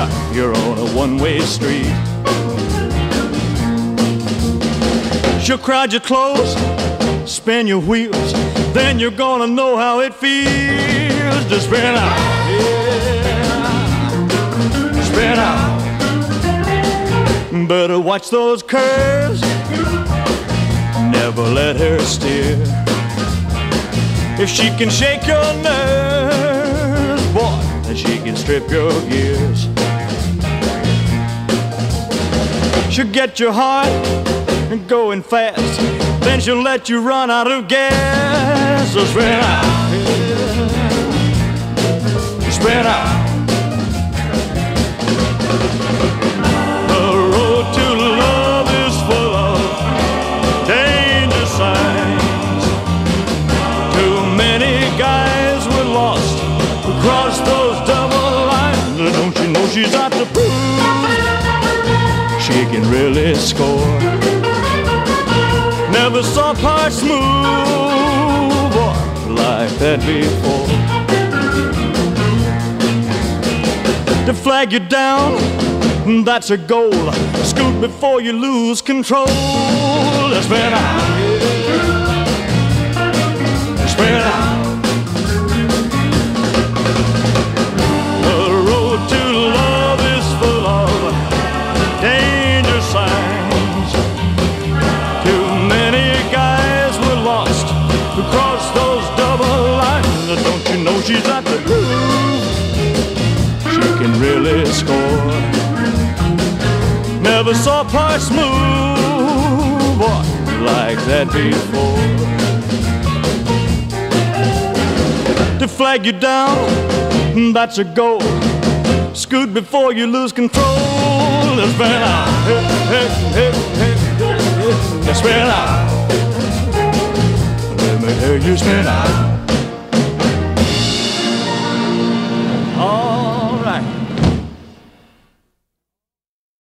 yeah, you're on a one-way street. She'll crowd your clothes, spin your wheels, then you're gonna know how it feels to spin out, yeah, spin out. Better watch those curves, never let her steer. If she can shake your nerves, boy, then she can strip your gears. She'll get your heart going fast, then she'll let you run out of gas. So spin out, spin out. The road to love is full of danger signs. Too many guys were lost across those double lines. Don't you know she's out to prove she can really score? Never saw parts move like that before. To flag you down, that's a goal. Scoot before you lose control. Spin out, spin out. The road to love is full of danger signs. Too many guys were lost across those double lines. Don't you know she's at the groove? She can really score. Never saw parts move like that before. To flag you down, that's a goal. Scoot before you lose control. Spin out, hey, hey, hey, hey, hey. Spin out. Let me hear you spin out.